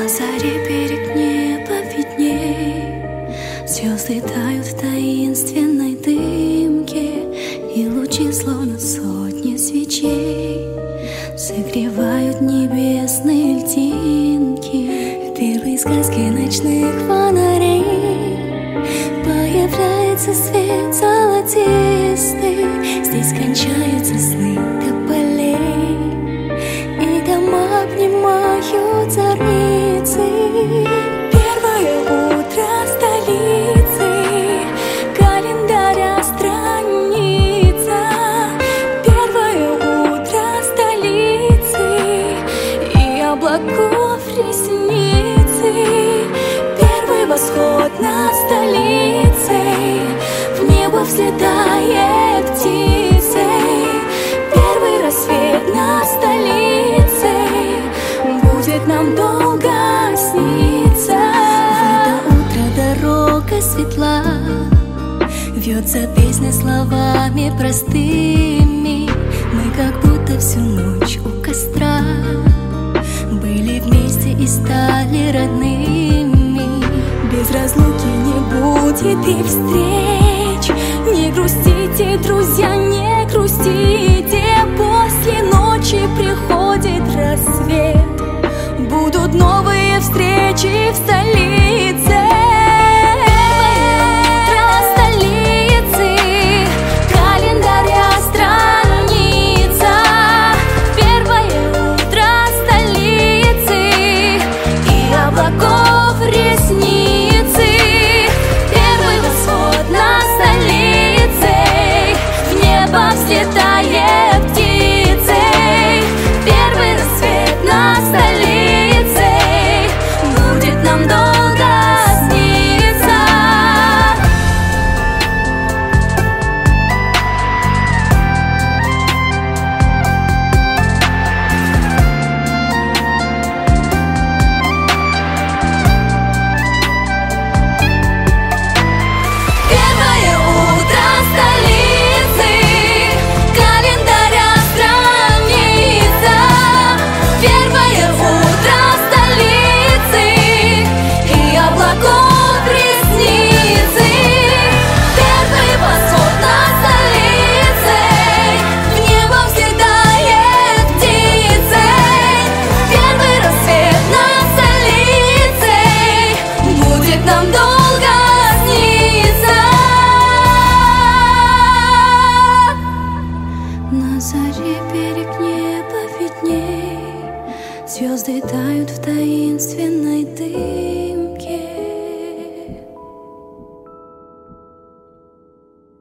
заре берег неба видней, звезды тают в таинственной дымке, и лучи, словно сотни свечей, согревают небесные льдинки. В белой сказке ночных фонарей появляется свет золотистый. Здесь кончаются сны тополей, и дома обнимают зорницы. Первое утро столицы, календаря страница. Первое утро столицы и облаков ресницы. Первый восход над столицей, в небо взлетает птицей. Первый рассвет над столицей будет нам долго сниться. В это утро дорога светла, вьется песня словами простыми. Мы как будто всю ночь у костра были вместе и стали родными. Без разлуки не будет и встреч. Не грустите, друзья, не грустите. После ночи приходит рассвет, будут новые встречи в столице. Взлетает птицей, первый рассвет над столицей будет нам долго сниться. Первое утро столицы, первое утро столицы и облаков ресницы. Первый восход над столицей, в небо взлетает птицей. Первый рассвет над столицей будет нам долго сниться. На заре берег неба видней, звезды тают в таинственной дымке.